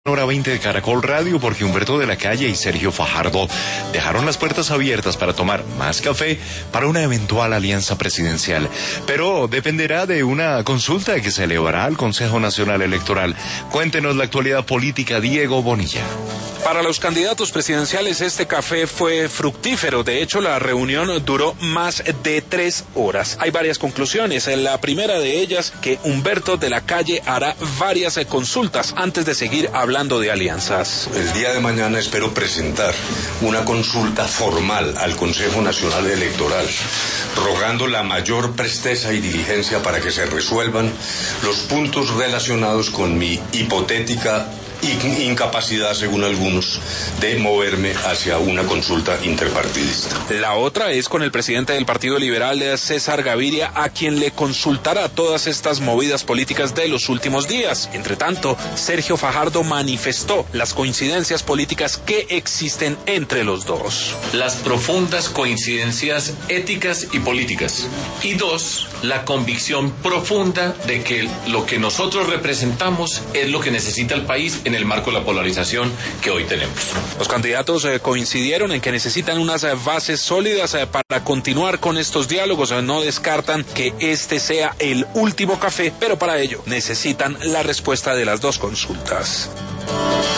Hora 20 de Caracol Radio, porque Humberto de la Calle y Sergio Fajardo dejaron las puertas abiertas para tomar más café para una eventual alianza presidencial. Pero dependerá de una consulta que se elevará al Consejo Nacional Electoral. Cuéntenos la actualidad política, Diego Bonilla. Para los candidatos presidenciales este café fue fructífero. De hecho, la reunión duró más de 3 horas. Hay varias conclusiones. La primera de ellas, que Humberto de la Calle hará varias consultas antes de seguir hablando de alianzas. El día de mañana espero presentar una consulta formal al Consejo Nacional Electoral, rogando la mayor presteza y diligencia para que se resuelvan los puntos relacionados con mi hipotética incapacidad, según algunos, de moverme hacia una consulta interpartidista. La otra es con el presidente del Partido Liberal, César Gaviria, a quien le consultará todas estas movidas políticas de los últimos días. Entre tanto, Sergio Fajardo manifestó las coincidencias políticas que existen entre los dos. Las profundas coincidencias éticas y políticas. Y 2, la convicción profunda de que lo que nosotros representamos es lo que necesita el país en el marco de la polarización que hoy tenemos. Los candidatos coincidieron en que necesitan unas bases sólidas para continuar con estos diálogos. No descartan que este sea el último café, pero para ello necesitan la respuesta de las dos consultas.